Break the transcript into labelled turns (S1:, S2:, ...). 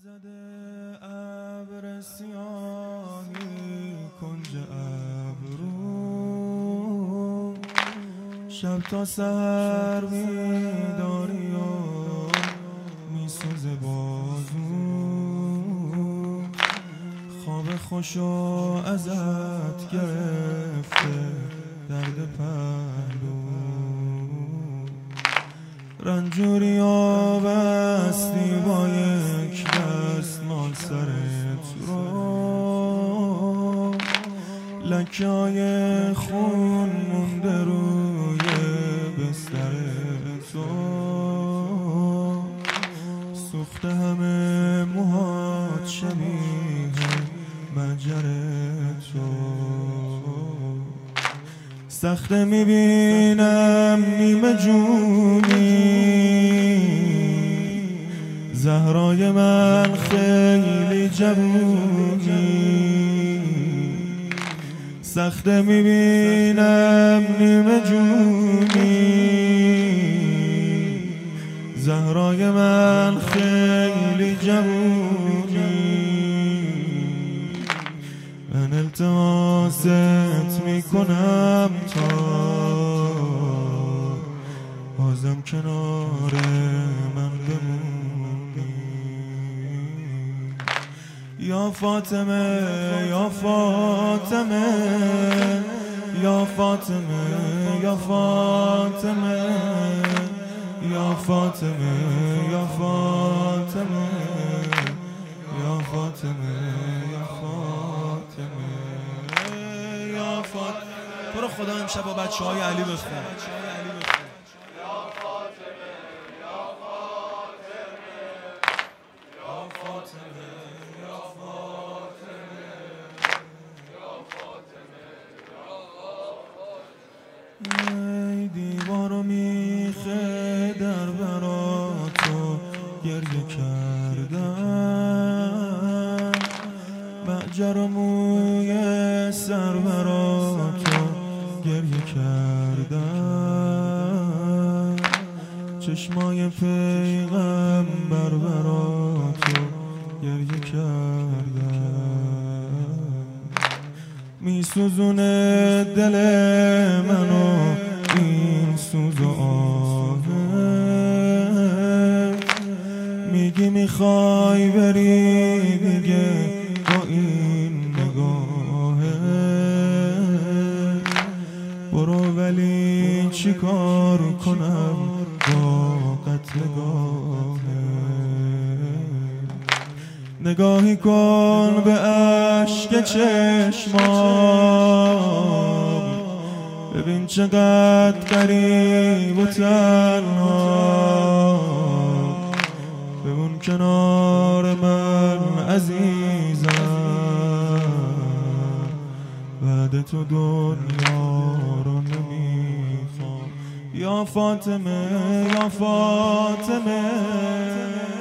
S1: زده ابر سیاهی کنج ابرو، شب تا سحر بیداری و میسوزه بازو، خواب خوشو ازت گرفته درد پهلو، رنجوری آبستی با یک دستمال سرت رو، لکه های خون مونده روی بستر تو، سوخته همه موهات شبیه مجر تو، سخته میبینم نیمه جونی زهرای من خیلی جوونی، سخته میبینم نیمه جونی زهرای من خیلی جوونی، من التماست میکنم تا بازم کنار من بمونی، یا فاطمه یا فاطمه یا فاطمه یا فاطمه یا فاطمه یا فاطمه یا فاطمه یا فاطمه یا فاطمه. تو رو خدا امشب با بچه‌های علی بخون. ای دیوارو میخه در براتو گریه کردم، بعجر و موی سر براتو گریه کردم، چشمای پیغمبر براتو گریه کردم، میسوزونه دل منو این سوز و آهت، میگی میخوای بری دیگه با این نگاهت، برو ولی چی کار کنم با قتلگاهت، نگاهی کن به اشک چشمام، ببین چقدر غریب و تنها، بمون کنار من عزیزم، بعد تو دنیا رو نمیخوام، یا فاطمه یا فاطمه.